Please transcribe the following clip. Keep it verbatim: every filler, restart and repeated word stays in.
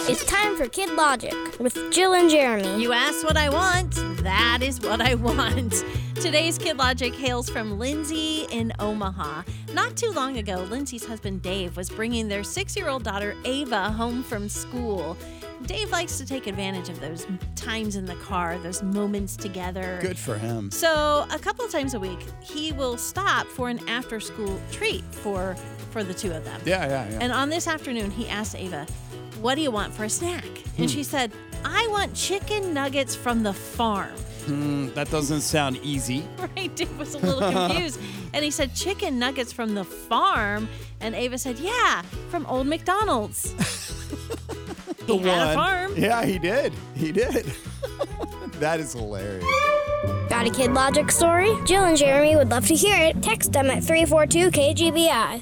It's time for Kid Logic with Jill and Jeremy. You asked what I want, that is what I want. Today's Kid Logic hails from Lindsay in Omaha. Not too long ago, Lindsay's husband Dave was bringing their six-year-old daughter Ava home from school. Dave likes to take advantage of those times in the car, those moments together. Good for him. So a couple of times a week, he will stop for an after-school treat for, for the two of them. Yeah, yeah, yeah. And on this afternoon, he asked Ava, "What do you want for a snack?" And Hmm. she said, "I want chicken nuggets from the farm." Hmm, that doesn't sound easy. Right? Dave was a little confused. And he said, "Chicken nuggets from the farm?" And Ava said, "Yeah, from Old McDonald's." The He had one. a farm. Yeah, he did. He did. That is hilarious. Got a Kid Logic story? Jill and Jeremy would love to hear it. Text them at three four two K G B I.